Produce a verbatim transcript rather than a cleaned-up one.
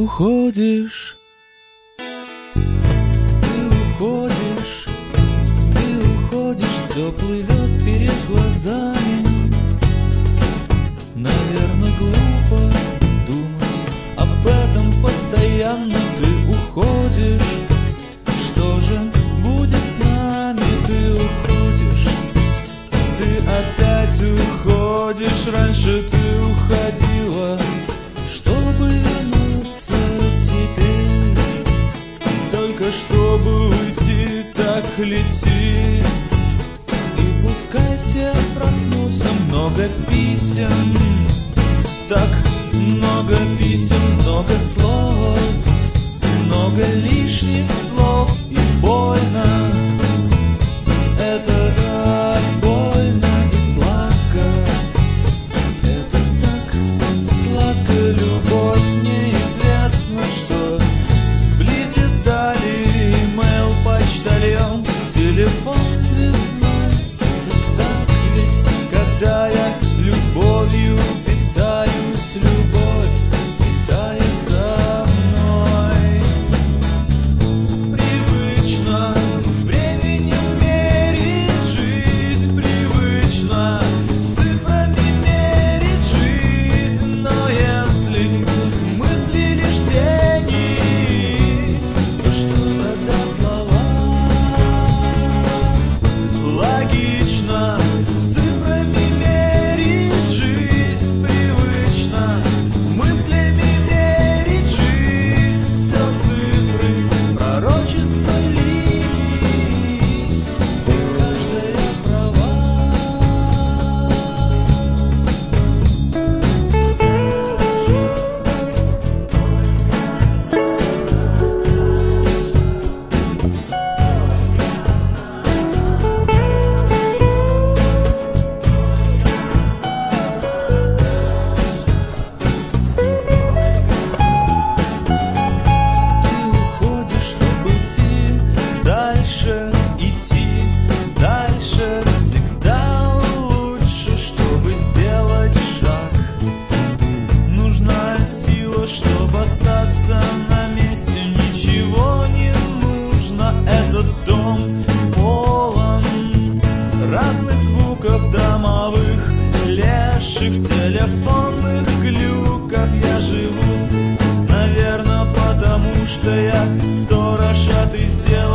уходишь, ты уходишь, ты уходишь, все плывет перед глазами. Наверное, глупо думать об этом постоянно. Ты уходишь, что же будет с нами? Ты уходишь, ты опять уходишь. Раньше ты уходила, чтобы вернуться теперь. Только чтобы уйти, так лети. И пускай все проснутся. Много писем, так много писем, много слов, много лишних слов. И больно, это так больно и сладко. Это так сладко, любовь. Неизвестно, что сблизит дали. Имейл, почтальон, телефон связной. Это так ведь, когда я любовью питаюсь, любовь питается мной. Привычно временем мерить жизнь, привычно цифрами мерить жизнь. Но если мысли лишь тени, то что тогда слова? Логично цифрами мерить жизнь, привычно мыслями мерить жизнь. Все цифры, пророчество линий, и каждая права. Ты уходишь, чтобы идти дальше, идти дальше. Всегда лучше, чтобы сделать шаг. Нужна сила, чтобы остаться на месте. Ничего не нужно. Этот дом полон разных звуков домовых, леших, телефонных глюков. Я живу здесь, наверное, потому что я сторож, а ты сделал